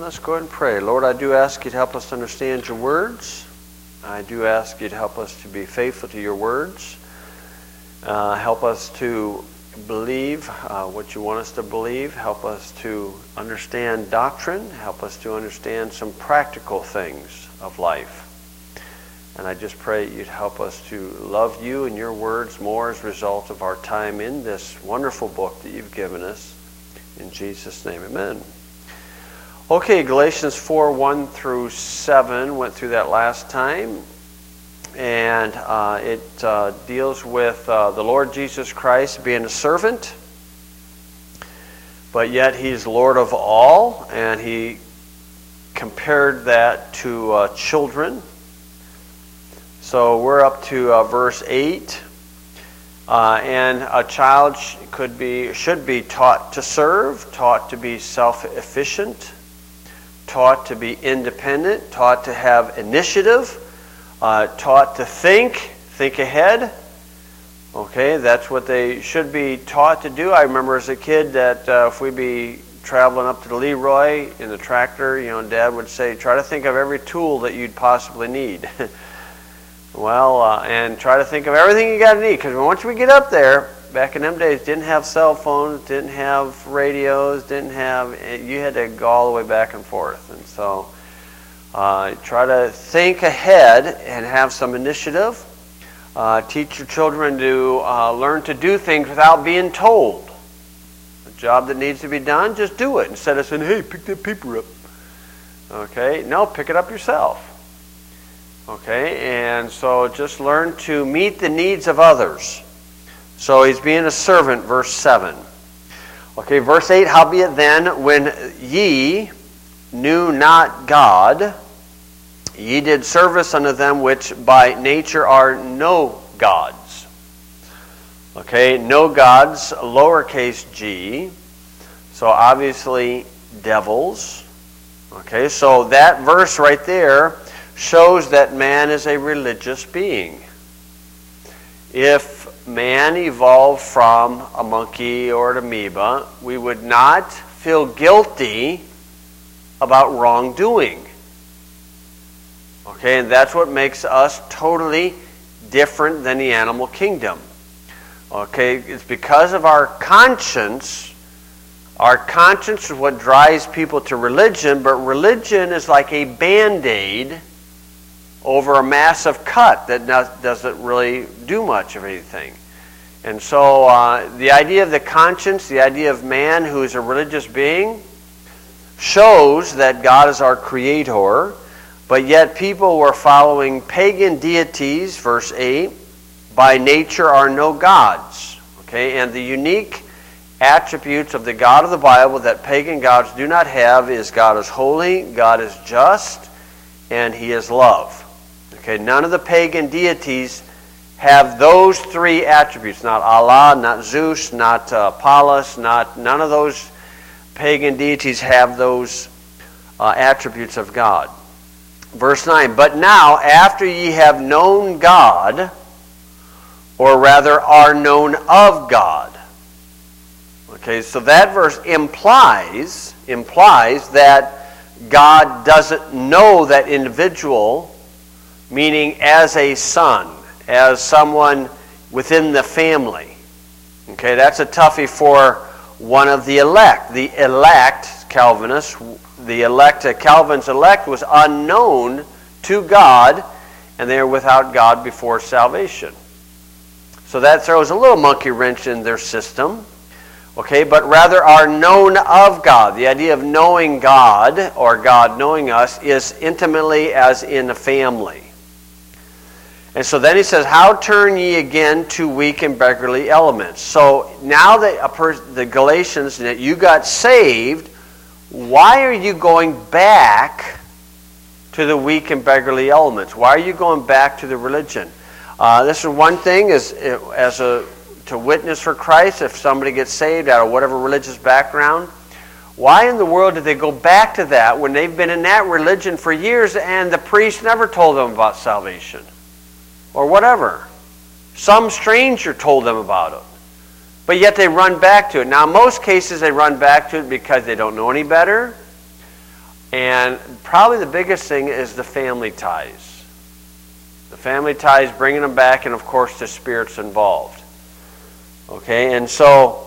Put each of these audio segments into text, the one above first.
let's go ahead and pray. Lord, I do ask you to help us to understand your words. I do ask you to help us to be faithful to your words. Help us to believe what you want us to believe. Help us to understand doctrine. Help us to understand some practical things of life. And I just pray you'd help us to love you and your words more as a result of our time in this wonderful book that you've given us. In Jesus' name, amen. Okay, Galatians 4, 1-7, went through that last time. And it deals with the Lord Jesus Christ being a servant, but yet he's Lord of all, and he compared that to children. So we're up to verse 8, and a child should be taught to serve, taught to be self-efficient, taught to be independent, taught to have initiative, taught to think ahead. Okay, that's what they should be taught to do. I remember as a kid that if we'd be traveling up to the Leroy in the tractor, Dad would say, try to think of every tool that you'd possibly need. And try to think of everything you got to need, because once we get up there, back in them days, didn't have cell phones, didn't have radios, you had to go all the way back and forth. And so try to think ahead and have some initiative. Teach your children to learn to do things without being told. A job that needs to be done, just do it. Instead of saying, hey, pick that paper up. Okay? No, pick it up yourself. Okay? And so just learn to meet the needs of others. So he's being a servant, verse 7. Okay, verse 8, howbeit then, when ye knew not God, ye did service unto them which by nature are no gods. Okay, no gods, lowercase g. So obviously devils. Okay, so that verse right there shows that man is a religious being. If man evolved from a monkey or an amoeba, we would not feel guilty about wrongdoing. Okay, and that's what makes us totally different than the animal kingdom. Okay, it's because of our conscience. Our conscience is what drives people to religion, but religion is like a Band-Aid over a massive cut that doesn't really do much of anything. And so the idea of the conscience, the idea of man who is a religious being, shows that God is our creator, but yet people were following pagan deities, verse 8, by nature are no gods. Okay, and the unique attributes of the God of the Bible that pagan gods do not have is God is holy, God is just, and he is love. Okay, none of the pagan deities have those three attributes. Not Allah, not Zeus, not Apollos, none of those pagan deities have those attributes of God. Verse 9, but now after ye have known God, or rather are known of God. Okay, so that verse implies that God doesn't know that individual, meaning as a son, as someone within the family. Okay, that's a toughie for one of the elect. The elect, Calvinists, Calvin's elect was unknown to God, and they are without God before salvation. So that throws a little monkey wrench in their system. Okay, but rather are known of God. The idea of knowing God, or God knowing us, is intimately as in a family. And so then he says, how turn ye again to weak and beggarly elements? So now that the Galatians, that you got saved, why are you going back to the weak and beggarly elements? Why are you going back to the religion? This is one thing, to witness for Christ, if somebody gets saved out of whatever religious background. Why in the world did they go back to that when they've been in that religion for years and the priest never told them about salvation? Or whatever. Some stranger told them about it. But yet they run back to it. Now, in most cases, they run back to it because they don't know any better. And probably the biggest thing is the family ties. The family ties, bringing them back, and of course the spirits involved. Okay, and so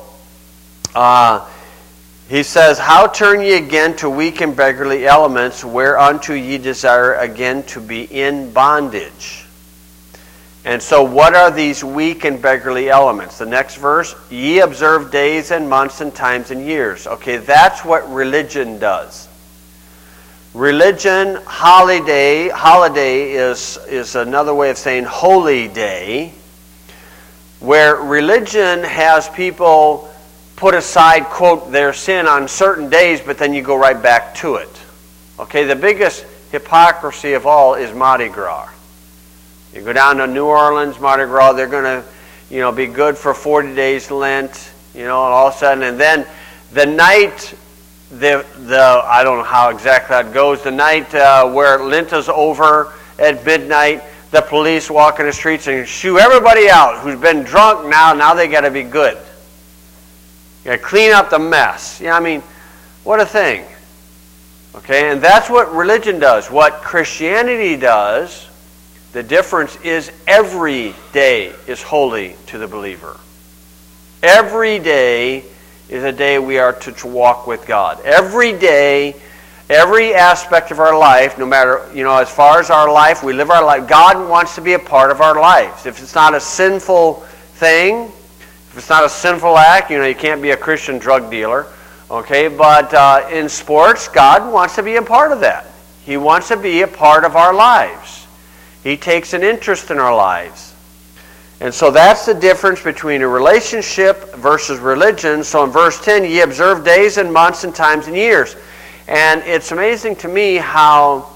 he says, "How turn ye again to weak and beggarly elements, whereunto ye desire again to be in bondage?" And so what are these weak and beggarly elements? The next verse, "Ye observe days and months and times and years." Okay, that's what religion does. Religion, holiday is another way of saying holy day, where religion has people put aside, quote, their sin on certain days, but then you go right back to it. Okay, the biggest hypocrisy of all is Mardi Gras. You go down to New Orleans, Mardi Gras, they're going to, be good for 40 days Lent, and all of a sudden, and then the night, I don't know how exactly that goes, the night where Lent is over at midnight, the police walk in the streets and shoo everybody out who's been drunk now they got to be good. You got to clean up the mess. What a thing. Okay, and that's what religion does. What Christianity does, the difference is every day is holy to the believer. Every day is a day we are to walk with God. Every day, every aspect of our life, no matter, as far as our life, we live our life, God wants to be a part of our lives. If it's not a sinful thing, if it's not a sinful act, you can't be a Christian drug dealer. Okay, but in sports, God wants to be a part of that. He wants to be a part of our lives. He takes an interest in our lives. And so that's the difference between a relationship versus religion. So in verse 10, "Ye observe days and months and times and years." And it's amazing to me how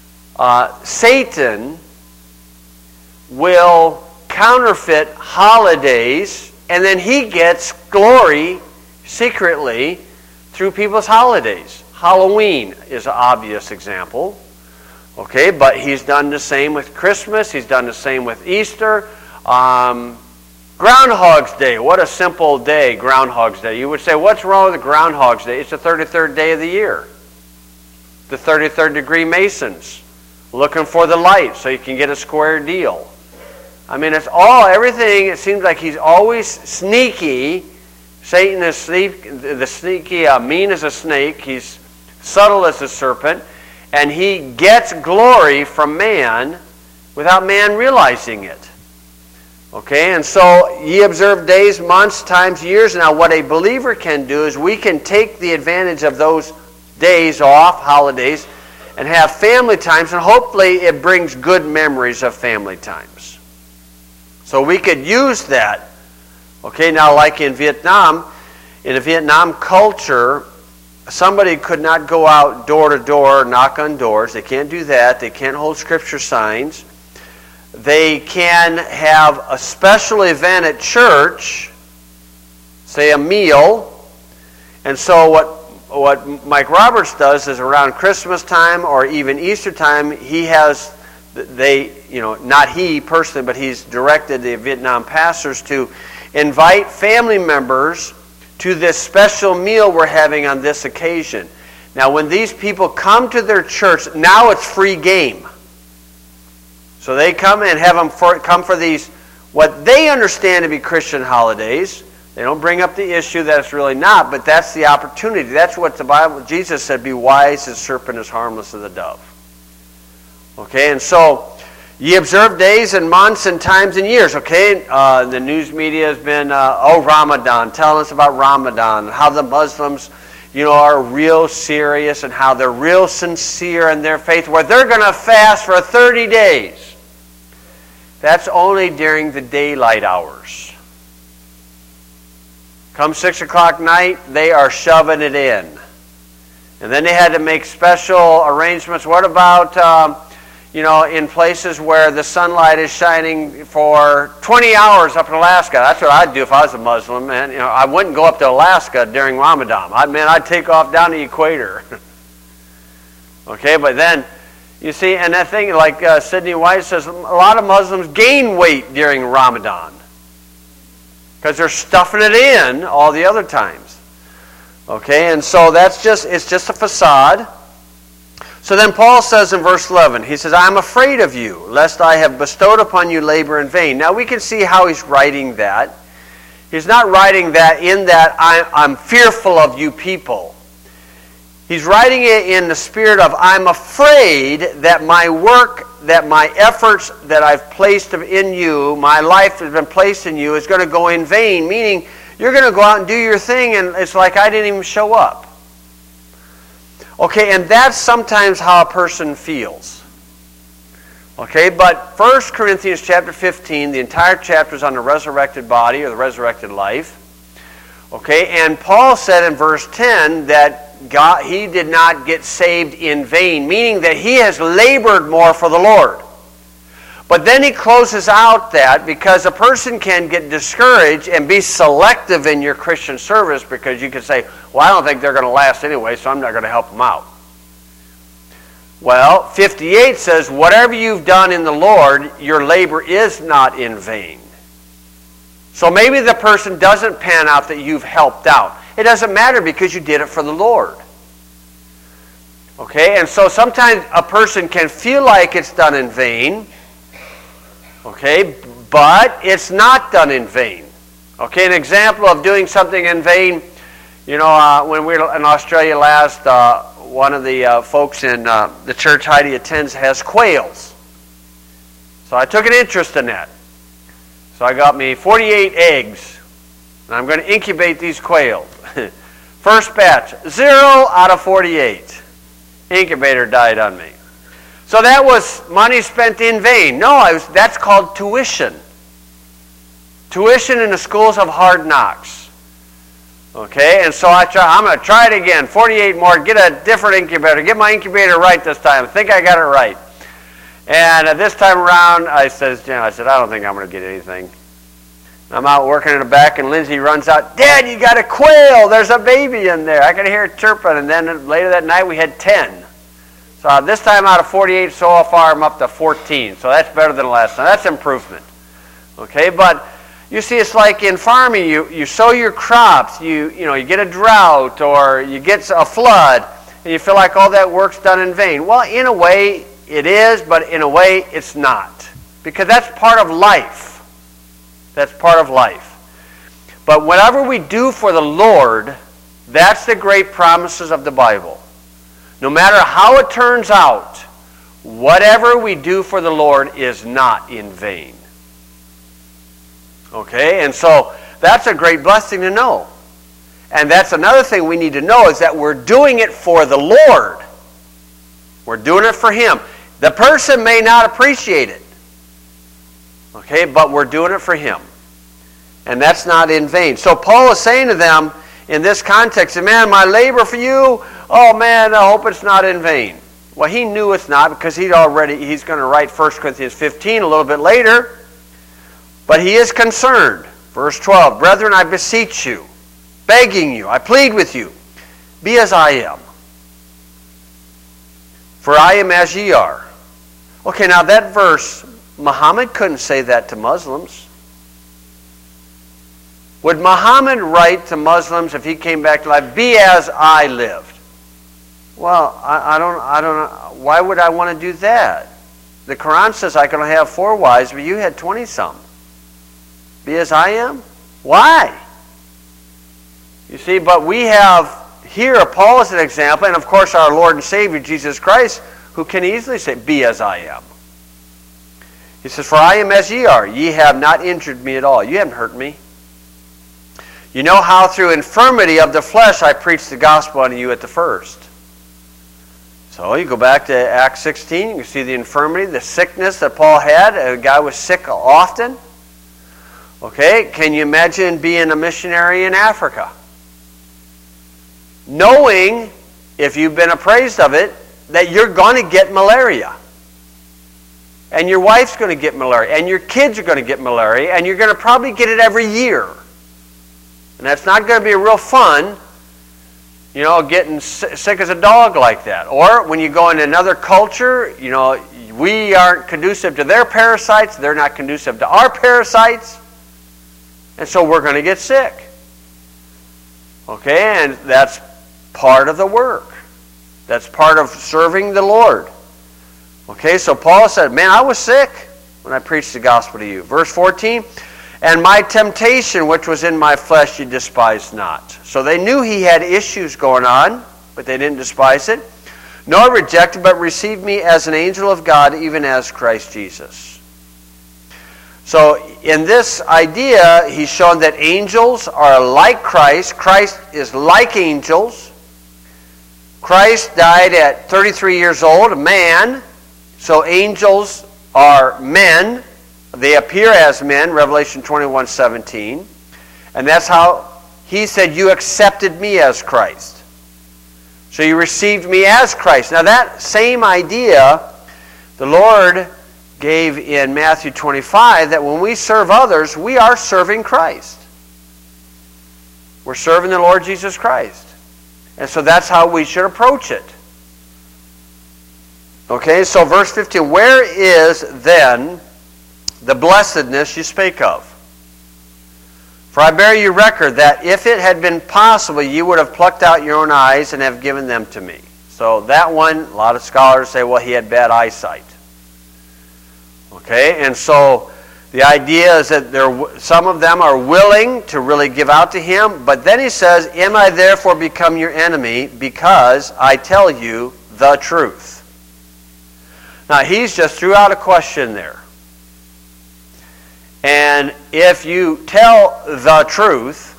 Satan will counterfeit holidays, and then he gets glory secretly through people's holidays. Halloween is an obvious example. Okay, but he's done the same with Christmas. He's done the same with Easter. Groundhog's Day. What a simple day, Groundhog's Day. You would say, what's wrong with the Groundhog's Day? It's the 33rd day of the year. The 33rd degree Masons looking for the light so you can get a square deal. It's everything. It seems like he's always sneaky. Satan is sneaky, mean as a snake. He's subtle as a serpent. And he gets glory from man without man realizing it. Okay, and so ye observe days, months, times, years. Now what a believer can do is we can take the advantage of those days off, holidays, and have family times, and hopefully it brings good memories of family times. So we could use that. Okay, now like in the Vietnam culture, somebody could not go out door to door, knock on doors. They can't do that. They can't hold scripture signs. They can have a special event at church, say a meal. And so what Mike Roberts does is around Christmas time or even Easter time, he has, not he personally, but he's directed the Vietnam pastors to invite family members to this special meal we're having on this occasion. Now when these people come to their church, now it's free game. So they come and have them come for these, what they understand to be Christian holidays. They don't bring up the issue that it's really not, but that's the opportunity. That's what the Bible, Jesus said, be wise as serpent, as harmless as a dove. Okay, and so, ye observe days and months and times and years. Okay, the news media has been, Ramadan. Tell us about Ramadan, how the Muslims, are real serious and how they're real sincere in their faith, where they're going to fast for 30 days. That's only during the daylight hours. Come 6 o'clock night, they are shoving it in. And then they had to make special arrangements. What about, in places where the sunlight is shining for 20 hours up in Alaska? That's what I'd do if I was a Muslim, man. I wouldn't go up to Alaska during Ramadan. I'd take off down the equator. Okay, but then, you see, and that thing, like Sidney White says, a lot of Muslims gain weight during Ramadan because they're stuffing it in all the other times. Okay, and so it's just a facade. So then Paul says in verse 11, he says, I'm afraid of you, lest I have bestowed upon you labor in vain. Now we can see how he's writing that. He's not writing that in that I'm fearful of you people. He's writing it in the spirit of, I'm afraid that my work, that my efforts that I've placed in you, my life has been placed in you, is going to go in vain. Meaning, you're going to go out and do your thing, and it's like I didn't even show up. Okay, and that's sometimes how a person feels. Okay, but 1 Corinthians chapter 15, the entire chapter is on the resurrected body or the resurrected life. Okay, and Paul said in verse 10 that he did not get saved in vain, meaning that he has labored more for the Lord. But then he closes out that because a person can get discouraged and be selective in your Christian service because you can say, well, I don't think they're going to last anyway, so I'm not going to help them out. Well, 58 says, whatever you've done in the Lord, your labor is not in vain. So maybe the person doesn't pan out that you've helped out. It doesn't matter because you did it for the Lord. Okay, and so sometimes a person can feel like it's done in vain. Okay, but it's not done in vain. Okay, an example of doing something in vain, you know, when we were in Australia last, one of the folks in the church Heidi attends has quails. So I took an interest in that. So I got me 48 eggs, and I'm going to incubate these quails. First batch, 0 out of 48. Incubator died on me. So that was money spent in vain. No, that's called tuition. Tuition in the schools of hard knocks. Okay, and so I'm going to try it again. 48 more, get a different incubator. Get my incubator right this time. I think I got it right. And this time around, I said, I don't think I'm going to get anything. I'm out working in the back, and Lindsay runs out, Dad, you got a quail. There's a baby in there. I could hear it chirping. And then later that night, we had 10. So this time out of 48, so far I'm up to 14. So that's better than last time. That's improvement. Okay, but you see, it's like in farming, you sow your crops, you get a drought or you get a flood, and you feel like all that work's done in vain. Well, in a way, it is, but in a way, it's not. Because that's part of life. That's part of life. But whatever we do for the Lord, that's the great promises of the Bible. No matter how it turns out, whatever we do for the Lord is not in vain. Okay? And so that's a great blessing to know. And that's another thing we need to know is that we're doing it for the Lord. We're doing it for Him. The person may not appreciate it. Okay? But we're doing it for Him. And that's not in vain. So Paul is saying to them in this context, man, my labor for you, oh man, I hope it's not in vain. Well, he knew it's not because he's going to write 1 Corinthians 15 a little bit later. But he is concerned. Verse 12, brethren, I beseech you, begging you, I plead with you, be as I am. For I am as ye are. Okay, now that verse, Muhammad couldn't say that to Muslims. Would Muhammad write to Muslims if he came back to life, be as I lived? Well, I don't know. Why would I want to do that? The Quran says I can have 4 wives, but you had 20-some. Be as I am? Why? You see, but we have here Paul as an example, and of course our Lord and Savior Jesus Christ, who can easily say, be as I am. He says, for I am as ye are. Ye have not injured me at all. You haven't hurt me. You know how through infirmity of the flesh I preached the gospel unto you at the first. So you go back to Acts 16, you can see the infirmity, the sickness that Paul had. A guy was sick often. Okay, can you imagine being a missionary in Africa? Knowing, if you've been appraised of it, that you're going to get malaria. And your wife's going to get malaria. And your kids are going to get malaria. And you're going to probably get it every year. And that's not going to be real fun, you know, getting sick as a dog like that. Or when you go into another culture, you know, we aren't conducive to their parasites. They're not conducive to our parasites. And so we're going to get sick. Okay, and that's part of the work. That's part of serving the Lord. Okay, so Paul said, man, I was sick when I preached the gospel to you. Verse 14, and my temptation which was in my flesh you despised not. So they knew he had issues going on, but they didn't despise it. Nor rejected, but received me as an angel of God, even as Christ Jesus. So in this idea, he's shown that angels are like Christ. Christ is like angels. Christ died at 33 years old, a man. So angels are men. They appear as men, Revelation 21:17. And that's how he said, you accepted me as Christ. So you received me as Christ. Now that same idea, the Lord gave in Matthew 25, that when we serve others, we are serving Christ. We're serving the Lord Jesus Christ. And so that's how we should approach it. Okay, so verse 15, where is then the blessedness you spake of? For I bear you record that if it had been possible, you would have plucked out your own eyes and have given them to me. So that one, a lot of scholars say, well, he had bad eyesight. Okay, and so the idea is that some of them are willing to really give out to him, but then he says, am I therefore become your enemy because I tell you the truth? Now, he's just threw out a question there. And if you tell the truth,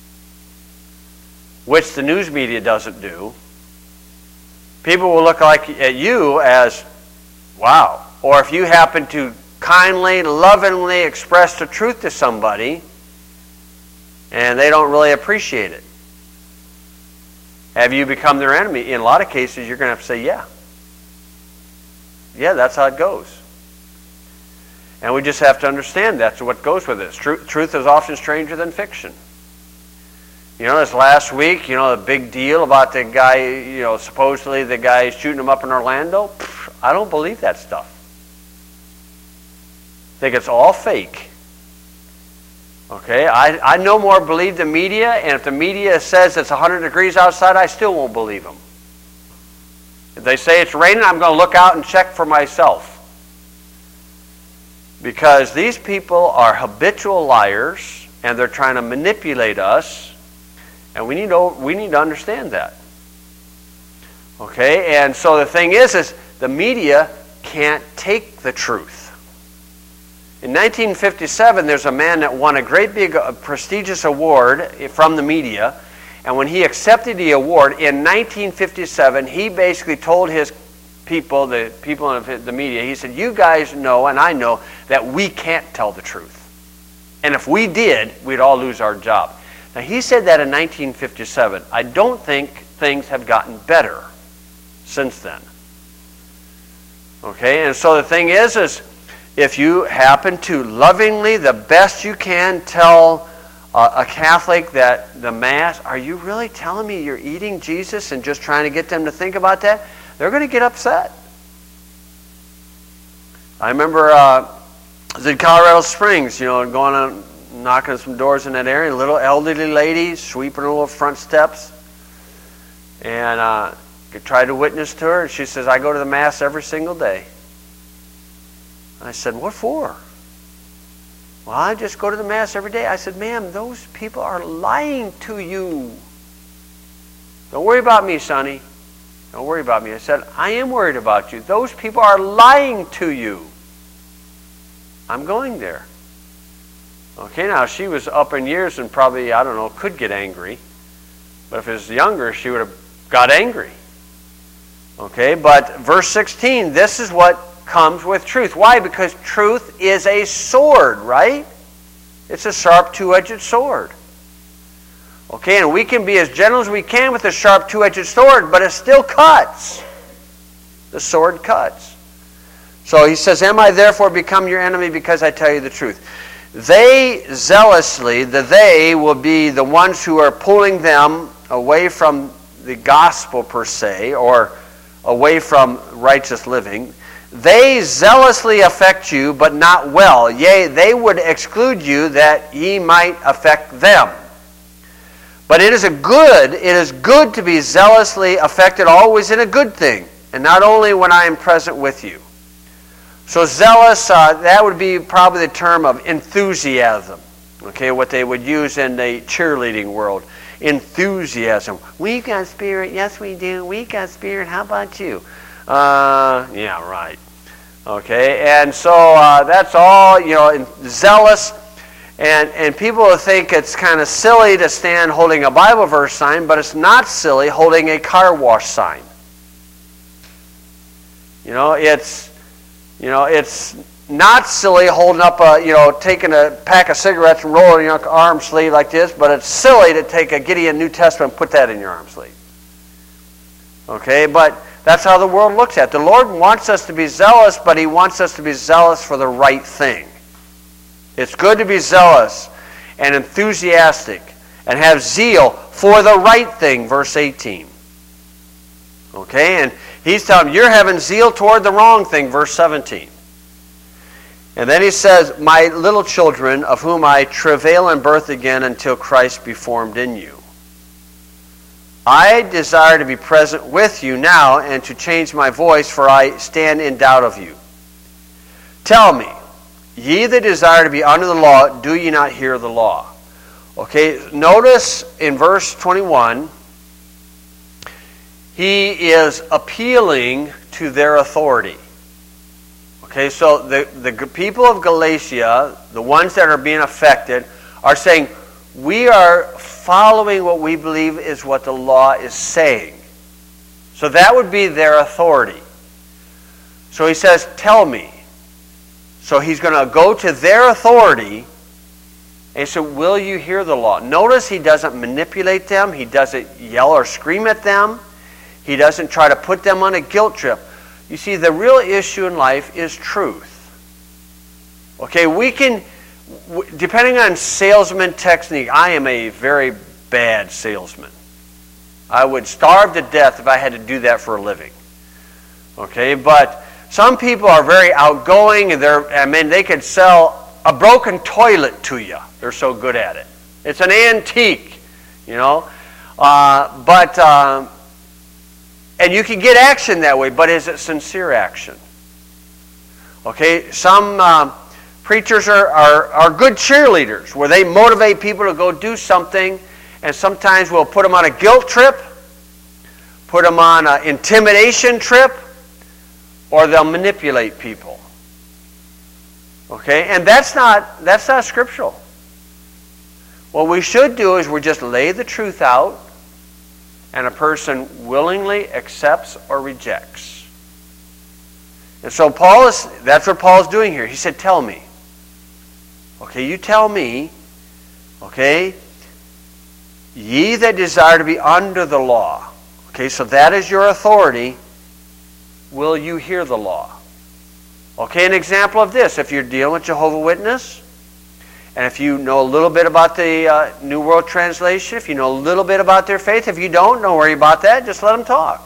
which the news media doesn't do, people will look at you as, wow. Or if you happen to kindly, lovingly express the truth to somebody, and they don't really appreciate it, have you become their enemy? In a lot of cases, you're going to have to say, yeah. Yeah, that's how it goes. And we just have to understand that's what goes with it. Truth is often stranger than fiction. You know, this last week, the big deal about the guy, supposedly the guy shooting him up in Orlando. I don't believe that stuff. I think it's all fake. Okay, I no more believe the media, and if the media says it's 100 degrees outside, I still won't believe them. If they say it's raining, I'm going to look out and check for myself. Because these people are habitual liars, and they're trying to manipulate us, and we need to understand that. Okay, and so the thing is the media can't take the truth. In 1957, there's a man that won a great big prestigious award from the media, and when he accepted the award in 1957, he basically told his people, the people in the media, he said, you guys know and I know that we can't tell the truth. And if we did, we'd all lose our job. Now, he said that in 1957. I don't think things have gotten better since then. Okay, and so the thing is if you happen to lovingly, the best you can, tell a Catholic that the Mass, are you really telling me you're eating Jesus and just trying to get them to think about that? They're going to get upset. I remember I was in Colorado Springs, going on, knocking on some doors in that area, a little elderly lady sweeping the little front steps. And I tried to witness to her, and she says, I go to the Mass every single day. I said, what for? Well, I just go to the Mass every day. I said, ma'am, those people are lying to you. Don't worry about me, Sonny. Don't worry about me. I said, I am worried about you. Those people are lying to you. I'm going there. Okay, now she was up in years and probably, I don't know, could get angry. But if it was younger, she would have got angry. Okay, but verse 16, this is what comes with truth. Why? Because truth is a sword, right? It's a sharp two-edged sword. Okay, and we can be as gentle as we can with a sharp two-edged sword, but it still cuts. The sword cuts. So he says, am I therefore become your enemy because I tell you the truth? They zealously, they will be the ones who are pulling them away from the gospel per se, or away from righteous living. They zealously affect you, but not well. Yea, they would exclude you that ye might affect them. But it is good to be zealously affected always in a good thing, and not only when I am present with you. So zealous, that would be probably the term of enthusiasm. Okay, what they would use in the cheerleading world. Enthusiasm. We've got spirit. Yes, we do. We've got spirit. How about you? Yeah, right. Okay, and so that's all, zealous. And people think it's kind of silly to stand holding a Bible verse sign, but it's not silly holding a car wash sign. It's not silly holding up taking a pack of cigarettes and rolling your arm sleeve like this, but it's silly to take a Gideon New Testament and put that in your arm sleeve. Okay, but that's how the world looks at it. The Lord wants us to be zealous, but He wants us to be zealous for the right thing. It's good to be zealous and enthusiastic and have zeal for the right thing, verse 18. Okay, and He's telling them, you're having zeal toward the wrong thing, verse 17. And then He says, my little children, of whom I travail in birth again until Christ be formed in you. I desire to be present with you now and to change my voice, for I stand in doubt of you. Tell me, ye that desire to be under the law, do ye not hear the law? Okay, notice in verse 21, He is appealing to their authority. Okay, so the people of Galatia, the ones that are being affected, are saying, we are following what we believe is what the law is saying. So that would be their authority. So he says, tell me. So he's going to go to their authority and say, will you hear the law? Notice he doesn't manipulate them. He doesn't yell or scream at them. He doesn't try to put them on a guilt trip. You see, the real issue in life is truth. Okay, we can, depending on salesman technique, I am a very bad salesman. I would starve to death if I had to do that for a living. Okay, but some people are very outgoing, and they could sell a broken toilet to you. They're so good at it. It's an antique, and you can get action that way, but is it sincere action? Okay, some preachers are good cheerleaders, where they motivate people to go do something, and sometimes we'll put them on a guilt trip, put them on an intimidation trip, or they'll manipulate people. Okay, and that's not scriptural. What we should do is we just lay the truth out, and a person willingly accepts or rejects. And so that's what Paul's doing here. He said, tell me. Okay, you tell me, okay, ye that desire to be under the law. Okay, so that is your authority. Will you hear the law? Okay, an example of this, if you're dealing with Jehovah's Witness, and if you know a little bit about the New World Translation, if you know a little bit about their faith, if you don't worry about that, just let them talk.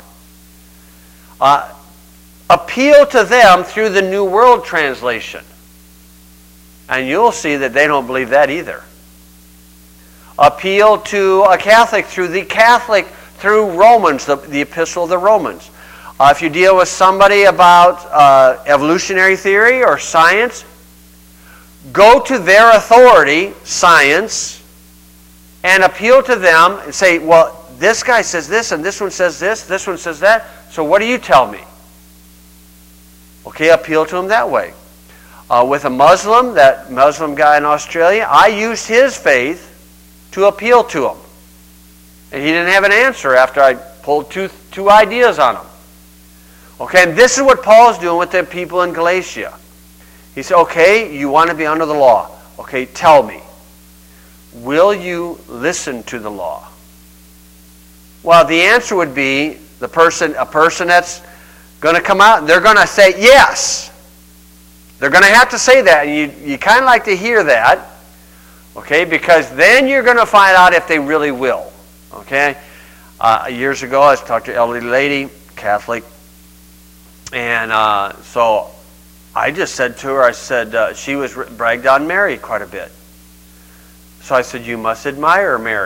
Appeal to them through the New World Translation. And you'll see that they don't believe that either. Appeal to a Catholic through Romans, the Epistle of the Romans. If you deal with somebody about evolutionary theory or science, go to their authority, science, and appeal to them and say, well, this guy says this, and this one says this one says that, so what do you tell me? Okay, appeal to him that way. With a Muslim, that Muslim guy in Australia, I used his faith to appeal to him. And he didn't have an answer after I pulled two ideas on him. Okay, and this is what Paul's doing with the people in Galatia. He said, okay, you want to be under the law. Okay, tell me. Will you listen to the law? Well, the answer would be a person that's going to come out and they're going to say yes. They're going to have to say that. And you kind of like to hear that. Okay, because then you're going to find out if they really will. Okay? Years ago, I was talking to an elderly lady, Catholic. And so I just said to her, she was bragged on Mary quite a bit. So I said, you must admire Mary.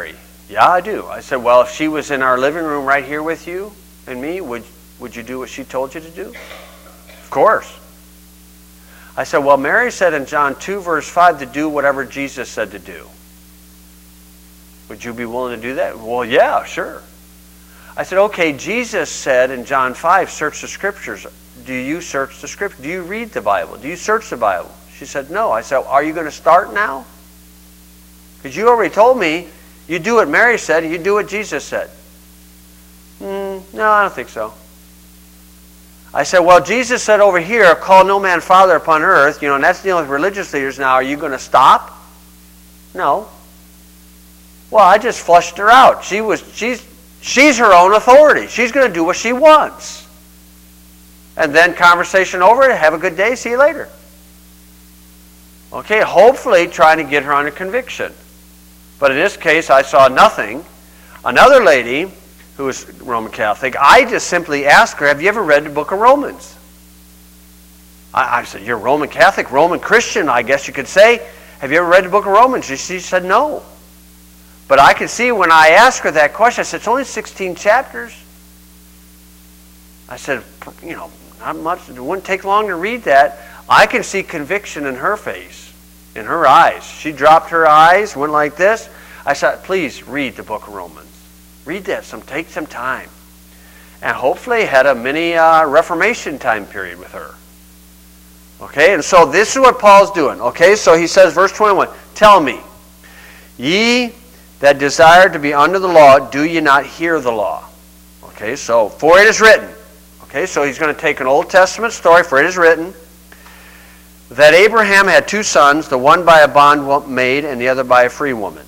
Yeah, I do. I said, well, if she was in our living room right here with you and me, would you do what she told you to do? Of course. I said, well, Mary said in John 2, verse 5, to do whatever Jesus said to do. Would you be willing to do that? Well, yeah, sure. I said, okay, Jesus said in John 5, search the Scriptures. Do you search the Scriptures? Do you read the Bible? Do you search the Bible? She said, no. I said, are you going to start now? Because you already told me you do what Mary said and you do what Jesus said. No, I don't think so. I said, well, Jesus said over here, call no man father upon earth, and that's dealing with religious leaders now. Are you going to stop? No. Well, I just flushed her out. She's her own authority. She's going to do what she wants. And then conversation over, have a good day, see you later. Okay, hopefully trying to get her on a conviction. But in this case, I saw nothing. Another lady who was Roman Catholic, I just simply asked her, have you ever read the book of Romans? I said, you're Roman Catholic, Roman Christian, I guess you could say. Have you ever read the book of Romans? She said no. But I could see when I asked her that question, I said, it's only 16 chapters. I said, not much. It wouldn't take long to read that. I can see conviction in her face, in her eyes. She dropped her eyes, went like this. I said, please read the book of Romans. Read that, take some time. And hopefully had a mini Reformation time period with her. Okay, and so this is what Paul's doing. Okay, so he says, verse 21, tell me, ye that desire to be under the law, do ye not hear the law? Okay, so, for it is written. Okay, so he's going to take an Old Testament story, for it is written, that Abraham had two sons, the one by a bondmaid and the other by a free woman.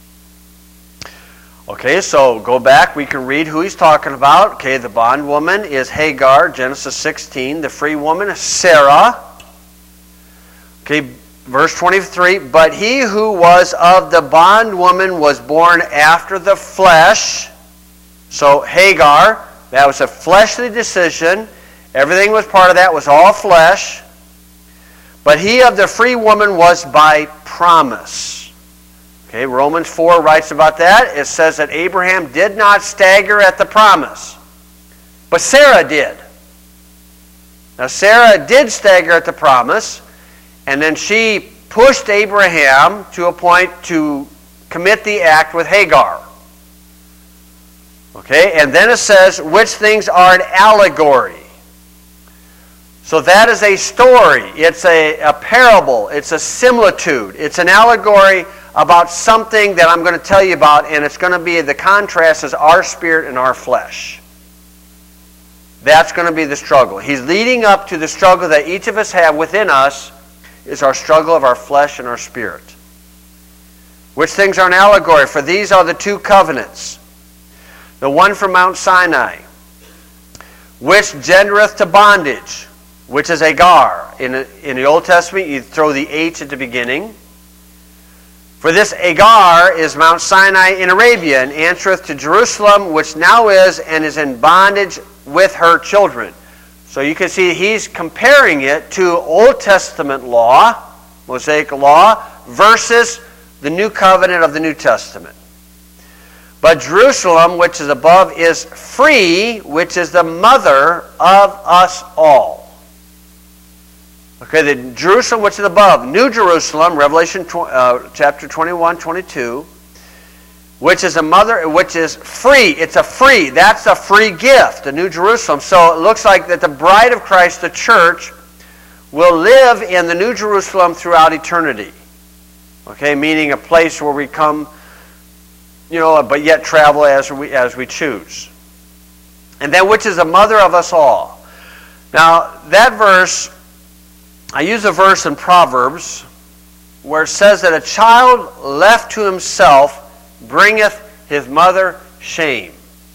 Okay, so go back, we can read who he's talking about. Okay, the bondwoman is Hagar, Genesis 16. The free woman is Sarah. Okay, verse 23, but he who was of the bondwoman was born after the flesh. So Hagar, that was a fleshly decision. Everything was part of that, was all flesh. But he of the free woman was by promise. Okay, Romans 4 writes about that. It says that Abraham did not stagger at the promise. But Sarah did. Now Sarah did stagger at the promise. And then she pushed Abraham to a point to commit the act with Hagar. Okay, and then it says, which things are an allegory. So that is a story. It's a parable. It's a similitude. It's an allegory about something that I'm going to tell you about, and it's going to be, the contrast is our spirit and our flesh. That's going to be the struggle. He's leading up to the struggle that each of us have within us, is our struggle of our flesh and our spirit. Which things are an allegory? For these are the two covenants. The one from Mount Sinai, which gendereth to bondage, which is Agar. In the Old Testament, you throw the H at the beginning. For this Agar is Mount Sinai in Arabia, and answereth to Jerusalem, which now is, and is in bondage with her children. So you can see he's comparing it to Old Testament law, Mosaic law, versus the new covenant of the New Testament. But Jerusalem, which is above, is free, which is the mother of us all. Okay, the Jerusalem which is above, New Jerusalem, Revelation chapter 21, 22, which is a mother, which is free. It's a free. That's a free gift, the New Jerusalem. So it looks like that the bride of Christ, the church, will live in the New Jerusalem throughout eternity. Okay, meaning a place where we come, but yet travel as we choose. And then which is the mother of us all. Now, that verse, I use a verse in Proverbs where it says that a child left to himself bringeth his mother shame.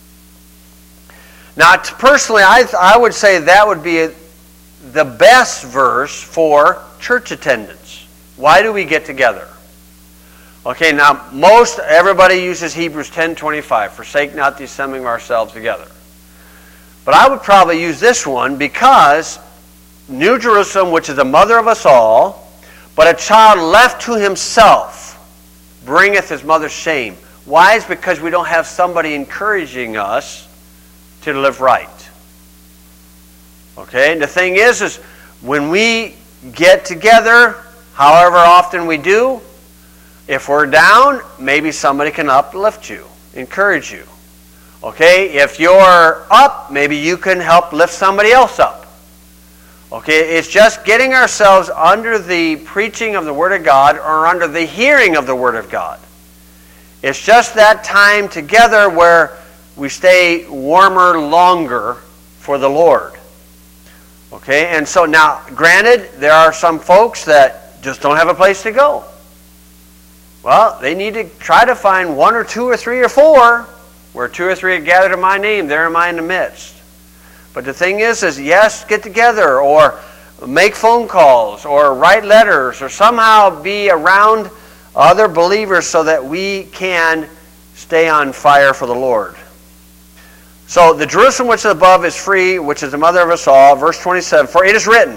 Now, personally, I would say that would be the best verse for church attendance. Why do we get together? Okay, now everybody uses Hebrews 10:25, forsake not the assembling of ourselves together. But I would probably use this one because New Jerusalem, which is the mother of us all, but a child left to himself bringeth his mother's shame. Why? It's because we don't have somebody encouraging us to live right. Okay? And the thing is when we get together, however often we do, if we're down, maybe somebody can uplift you, encourage you. Okay? If you're up, maybe you can help lift somebody else up. Okay? It's just getting ourselves under the preaching of the Word of God or under the hearing of the Word of God. It's just that time together where we stay warmer longer for the Lord. Okay? And so now, granted, there are some folks that just don't have a place to go. Well, they need to try to find one or two or three or four, where two or three are gathered in my name, there am I in the midst. But the thing is yes, get together, or make phone calls, or write letters, or somehow be around other believers so that we can stay on fire for the Lord. So the Jerusalem which is above is free, which is the mother of us all. Verse 27, for it is written,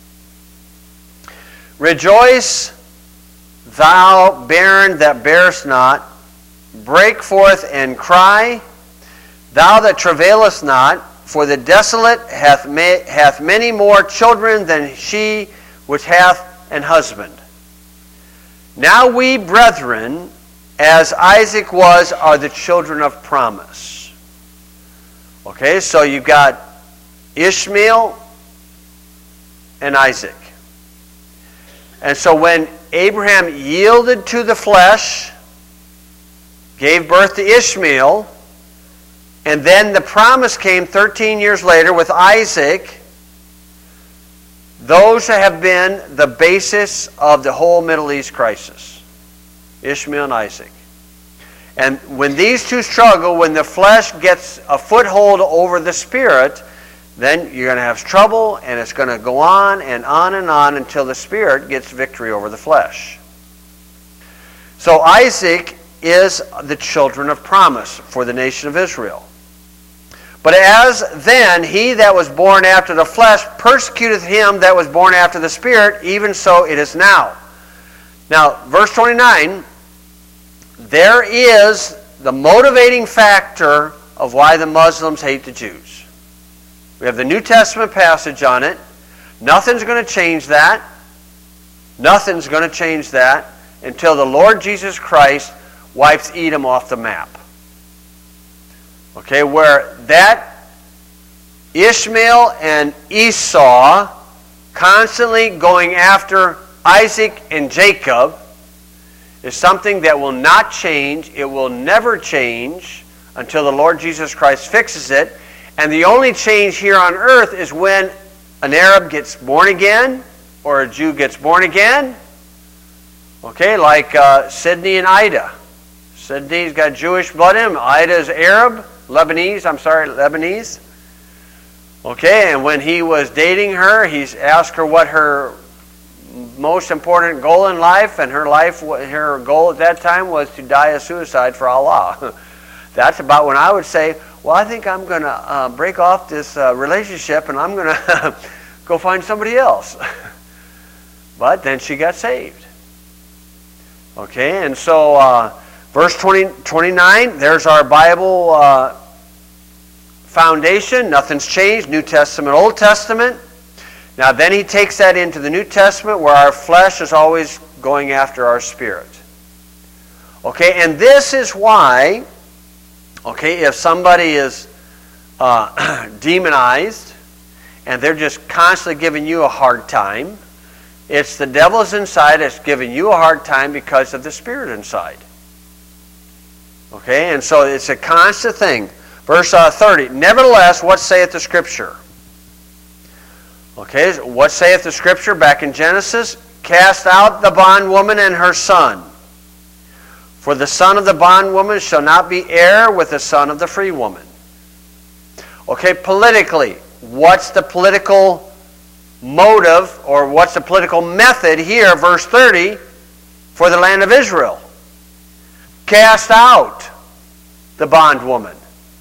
rejoice, thou barren that bearest not, break forth and cry, thou that travailest not, for the desolate hath many more children than she which hath an husband. Now we, brethren, as Isaac was, are the children of promise. Okay, so you've got Ishmael and Isaac. And so when Abraham yielded to the flesh, gave birth to Ishmael, and then the promise came 13 years later with Isaac, those have been the basis of the whole Middle East crisis. Ishmael and Isaac. And when these two struggle, when the flesh gets a foothold over the spirit, then you're going to have trouble, and it's going to go on and on and on until the spirit gets victory over the flesh. So Isaac is the children of promise for the nation of Israel. But as then he that was born after the flesh persecuteth him that was born after the spirit, even so it is now. Now, verse 29, there is the motivating factor of why the Muslims hate the Jews. We have the New Testament passage on it. Nothing's going to change that. Nothing's going to change that until the Lord Jesus Christ wipes Edom off the map. Okay, where that Ishmael and Esau constantly going after Isaac and Jacob is something that will not change. It will never change until the Lord Jesus Christ fixes it. And the only change here on earth is when an Arab gets born again or a Jew gets born again. Okay, like Sidney and Ida. Sidney's got Jewish blood in him. Ida's Arab, Lebanese. Okay, and when he was dating her, he's asked her what her most important goal in life, and her goal at that time was to die a suicide for Allah. That's about when I would say, well, I think I'm going to break off this relationship and I'm going to go find somebody else. But then she got saved. Okay, and so verse 29, there's our Bible foundation. Nothing's changed. New Testament, Old Testament. Now then he takes that into the New Testament where our flesh is always going after our spirit. Okay, and this is why, okay, if somebody is demonized and they're just constantly giving you a hard time, it's the devil's inside that's giving you a hard time because of the spirit inside. Okay, and so it's a constant thing. Verse 30, nevertheless, what saith the Scripture? Okay, what saith the Scripture back in Genesis? Cast out the bondwoman and her son. For the son of the bondwoman shall not be heir with the son of the free woman. Okay, politically, what's the political motive, or what's the political method here, verse 30, for the land of Israel? Cast out the bondwoman.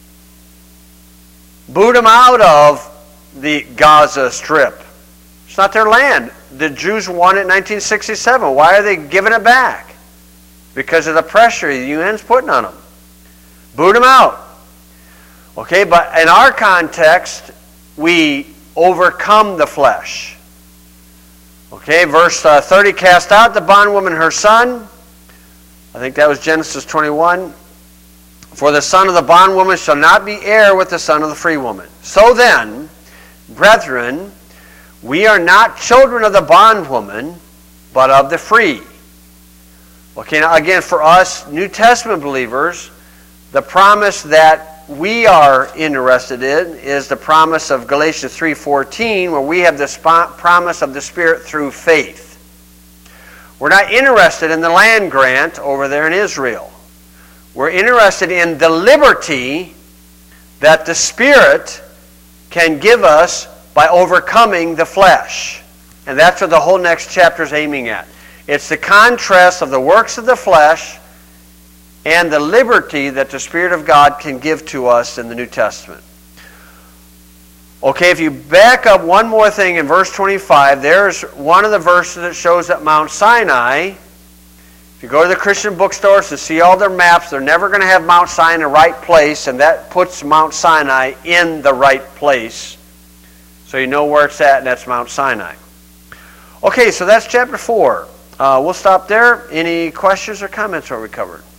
Boot them out of the Gaza Strip. It's not their land. The Jews won it in 1967. Why are they giving it back? because of the pressure the UN's putting on them. Boot them out. Okay, but in our context, we overcome the flesh. Okay, verse 30, cast out the bondwoman her son. I think that was Genesis 21. For the son of the bondwoman shall not be heir with the son of the free woman. So then, brethren, we are not children of the bondwoman, but of the free. Okay, now again, for us New Testament believers, the promise that we are interested in is the promise of Galatians 3:14, where we have the promise of the Spirit through faith. We're not interested in the land grant over there in Israel. We're interested in the liberty that the Spirit can give us by overcoming the flesh. And that's what the whole next chapter is aiming at. It's the contrast of the works of the flesh and the liberty that the Spirit of God can give to us in the New Testament. Okay, if you back up one more thing in verse 25, there's one of the verses that shows that Mount Sinai, if you go to the Christian bookstores to see all their maps, they're never going to have Mount Sinai in the right place, and that puts Mount Sinai in the right place. So you know where it's at, and that's Mount Sinai. Okay, so that's chapter 4. We'll stop there. Any questions or comments on what we covered?